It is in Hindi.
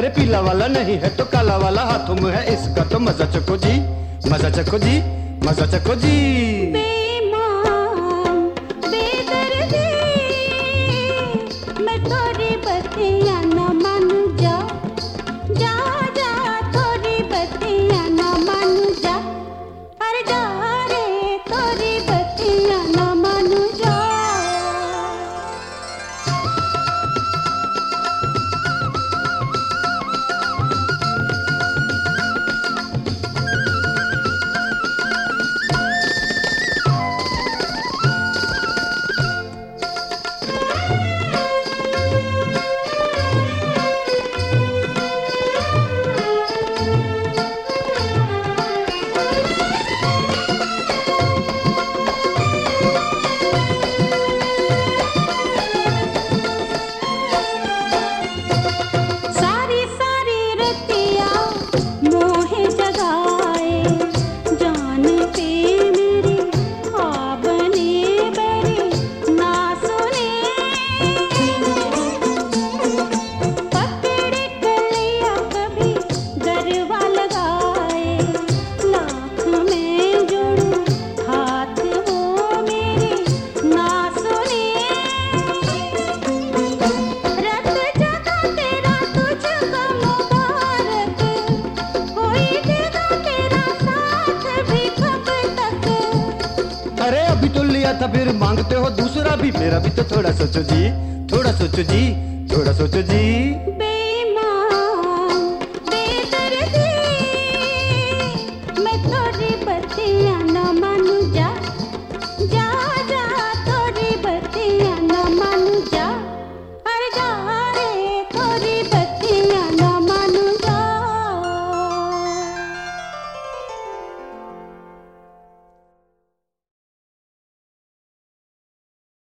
अरे पीला वाला नहीं है तो काला वाला हाथों में है, इसका तो मजा चखो जी, मजा चखो जी, मजा चखो जी। बेईमान बेदर्दी मैं थोड़ी बतिया न मान जा, जा जा थोड़ी बतिया न मान जा, अरे जा रे थोड़ी बतिया न मान जा। था फिर मांगते हो दूसरा भी, मेरा भी तो थोड़ा सोचो जी, थोड़ा सोचो जी, थोड़ा सोचो जी।